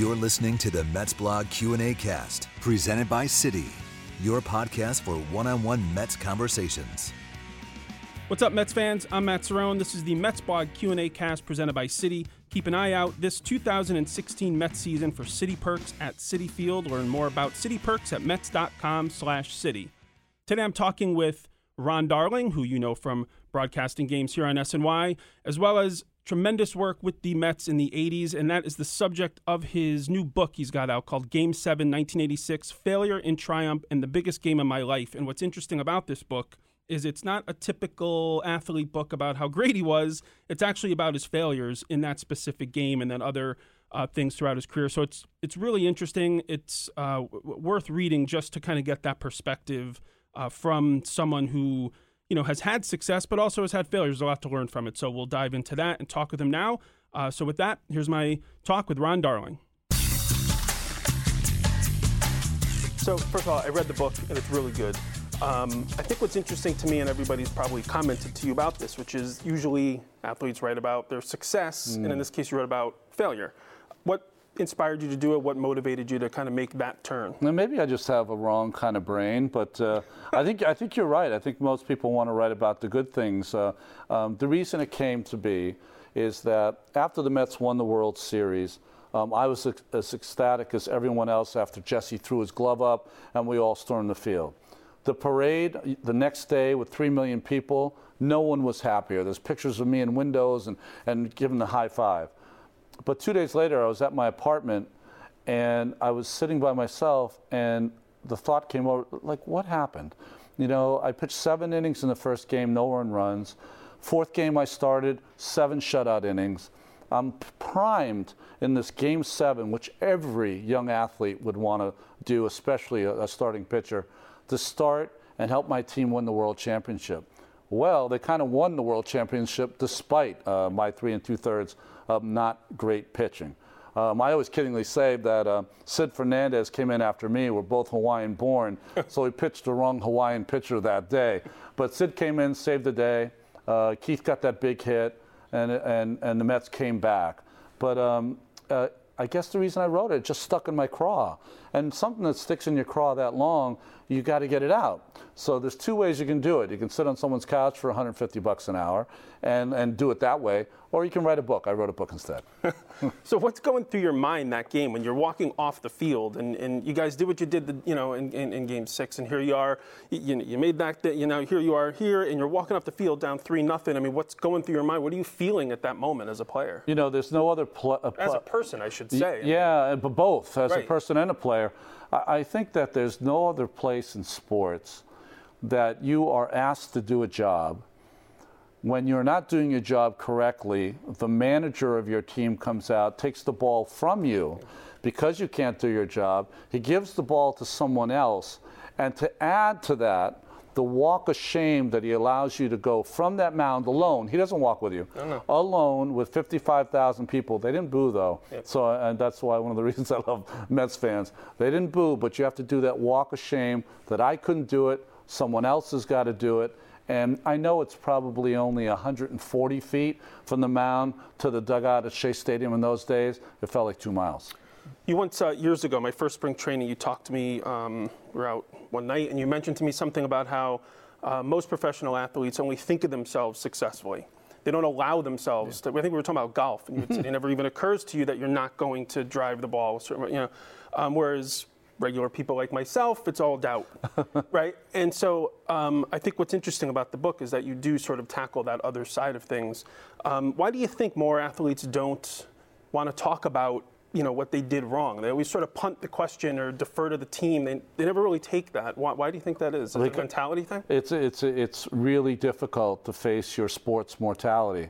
You're listening to the Mets Blog Q&A Cast, presented by Citi, your podcast for one-on-one Mets conversations. What's up, Mets fans? I'm Matt Cerrone. This is the Mets Blog Q&A Cast presented by Citi. Keep an eye out this 2016 Mets season for Citi Perks at Citi Field. Learn more about Citi Perks at Mets.com/Citi. Today I'm talking with Ron Darling, who you know from broadcasting games here on SNY, as well as tremendous work with the Mets in the 80s, and that is the subject of his new book he's got out called Game 7, 1986, Failure in Triumph and the Biggest Game of My Life. And what's interesting about this book is it's not a typical athlete book about how great he was. It's actually about his failures in that specific game and then other things throughout his career. So it's really interesting. It's worth reading just to kind of get that perspective from someone who has had success, but also has had failures. There's a lot to learn from it. So we'll dive into that and talk with him now. So with that, here's my talk with Ron Darling. So first of all, I read the book and it's really good. I think what's interesting to me, and everybody's probably commented to you about this, which is usually athletes write about their success, and in this case you wrote about failure. What inspired you to do it? What motivated you to kind of make that turn? Now, maybe I just have a wrong kind of brain, but I think you're right. I think most people want to write about the good things. The reason it came to be is that after the Mets won the World Series, I was as ecstatic as everyone else after Jesse threw his glove up and we all stormed the field. The parade the next day with 3 million people, no one was happier. There's pictures of me in windows and giving the high five. But 2 days later, I was at my apartment, and I was sitting by myself, and the thought came over, like, what happened? I pitched 7 innings in the first game, no earned runs. Fourth game I started, 7 shutout innings. I'm primed in this Game 7, which every young athlete would want to do, especially a starting pitcher, to start and help my team win the World Championship. Well, they kind of won the World Championship despite my 3 2/3 of not great pitching. I always kiddingly say that Sid Fernandez came in after me. We're both Hawaiian born, so he pitched the wrong Hawaiian pitcher that day. But Sid came in, saved the day. Keith got that big hit, and the Mets came back. But I guess the reason I wrote it just stuck in my craw. And something that sticks in your craw that long, you got to get it out. So there's 2 ways you can do it. You can sit on someone's couch for $150 an hour and do it that way, or you can write a book. I wrote a book instead. So what's going through your mind that game when you're walking off the field and you guys did what you did, in Game 6, and here you are, you made that, here you are here, and you're walking off the field down 3-0. I mean, what's going through your mind? What are you feeling at that moment as a player? There's no other as a person, I should say. Yeah, but both, as right. a person and a player. I think that there's no other place in sports that you are asked to do a job. When you're not doing your job correctly, the manager of your team comes out, takes the ball from you because you can't do your job. He gives the ball to someone else. And to add to that, the walk of shame that he allows you to go from that mound alone. He doesn't walk with you. No. Alone with 55,000 people. They didn't boo, though. Yep. So, and that's why one of the reasons I love Mets fans. They didn't boo, but you have to do that walk of shame that I couldn't do it. Someone else has got to do it. And I know it's probably only 140 feet from the mound to the dugout at Shea Stadium in those days. It felt like 2 miles. You once, years ago, my first spring training, you talked to me, we were out one night, and you mentioned to me something about how most professional athletes only think of themselves successfully. They don't allow themselves to, I think we were talking about golf, and it never even occurs to you that you're not going to drive the ball, whereas regular people like myself, it's all doubt, right? And so I think what's interesting about the book is that you do sort of tackle that other side of things. Why do you think more athletes don't want to talk about what they did wrong? They always sort of punt the question or defer to the team. They never really take that. Why do you think that is? Is it a mentality thing? It's really difficult to face your sports mortality.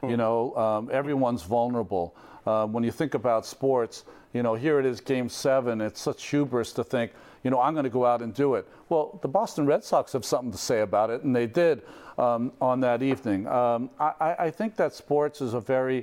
Everyone's vulnerable. When you think about sports, here it is, Game 7. It's such hubris to think, I'm going to go out and do it. Well, the Boston Red Sox have something to say about it, and they did on that evening. I think that sports is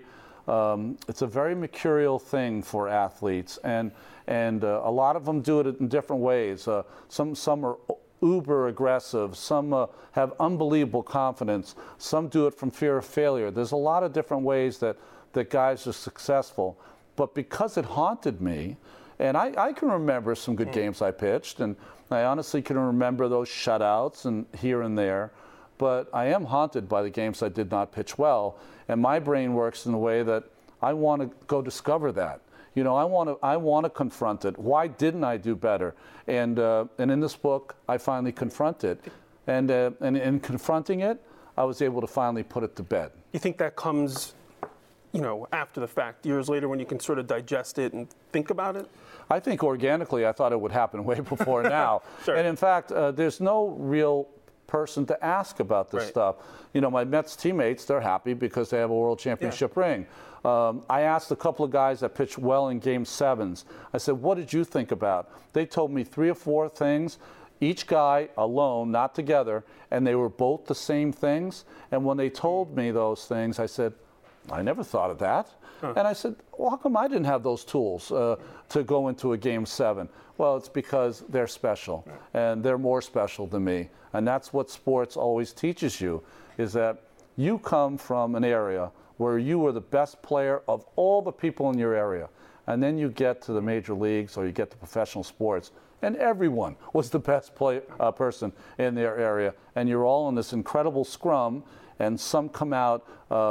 it's a very mercurial thing for athletes, and a lot of them do it in different ways. Some are uber aggressive. Some have unbelievable confidence. Some do it from fear of failure. There's a lot of different ways that guys are successful. but because it haunted me, and I can remember some good games I pitched, and I honestly can remember those shutouts and here and there, but I am haunted by the games I did not pitch well, and my brain works in a way that I want to go discover that. You know, I want to confront it. Why didn't I do better? And in this book, I finally confront it, and in confronting it, I was able to finally put it to bed. You think that comes, you know, after the fact, years later, when you can sort of digest it and think about it? I think organically, I thought it would happen way before now. Sure. And in fact, there's no real person to ask about this stuff. You know, my Mets teammates, they're happy because they have a World Championship ring. I asked a couple of guys that pitched well in Game 7s. I said, what did you think about? They told me 3 or 4 things, each guy alone, not together, and they were both the same things. And when they told me those things, I said, I never thought of that. And I said, well, how come I didn't have those tools to go into a Game 7? Well, it's because they're special, and they're more special than me. And that's what sports always teaches you, is that you come from an area where you were the best player of all the people in your area. And then you get to the major leagues or you get to professional sports, and everyone was the best person in their area. And you're all in this incredible scrum, and some come out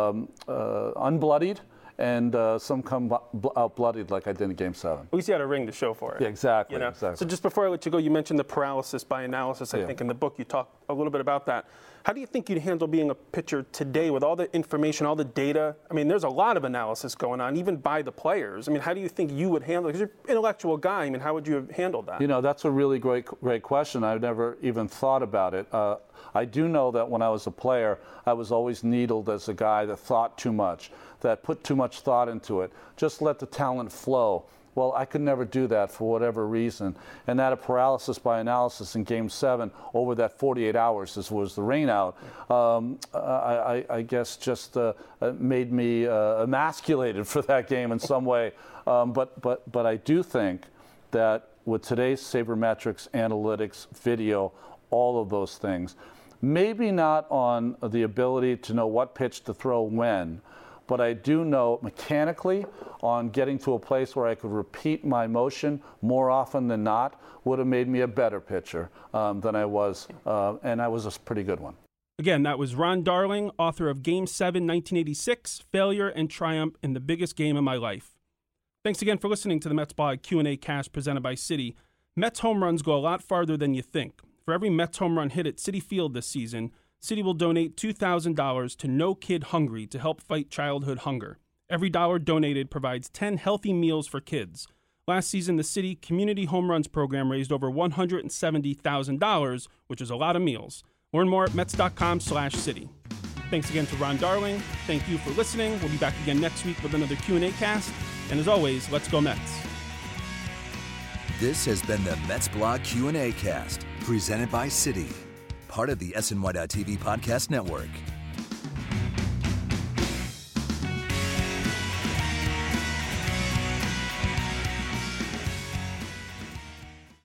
unbloodied, and some come out bloodied like I did in Game 7. At least you had a ring to show for it. Yeah, exactly, You know? exactly. So just before I let you go, you mentioned the paralysis by analysis. I think in the book you talk a little bit about that. How do you think you'd handle being a pitcher today with all the information, all the data? I mean, there's a lot of analysis going on, even by the players. I mean, how do you think you would handle it? Because you're an intellectual guy. I mean, how would you have handled that? You know, that's a really great question. I've never even thought about it. I do know that when I was a player, I was always needled as a guy that thought too much, that put too much thought into it. Just let the talent flow. Well, I could never do that for whatever reason. And that paralysis by analysis in Game 7 over that 48 hours, this was the rain out, I guess just made me emasculated for that game in some way. But I do think that with today's sabermetrics, analytics, video, all of those things, maybe not on the ability to know what pitch to throw when, but I do know mechanically on getting to a place where I could repeat my motion more often than not would have made me a better pitcher than I was, and I was a pretty good one. Again, that was Ron Darling, author of Game 7, 1986, Failure and Triumph in the Biggest Game of My Life. Thanks again for listening to the Mets Blog Q&A cast presented by Citi. Mets home runs go a lot farther than you think. For every Mets home run hit at Citi Field this season, Citi will donate $2,000 to No Kid Hungry to help fight childhood hunger. Every dollar donated provides 10 healthy meals for kids. Last season, the Citi Community Home Runs program raised over $170,000, which is a lot of meals. Learn more at Mets.com/Citi. Thanks again to Ron Darling. Thank you for listening. We'll be back again next week with another Q&A cast. And as always, let's go Mets. This has been the Mets Blog Q&A cast, presented by Citi, part of the SNY.TV podcast network.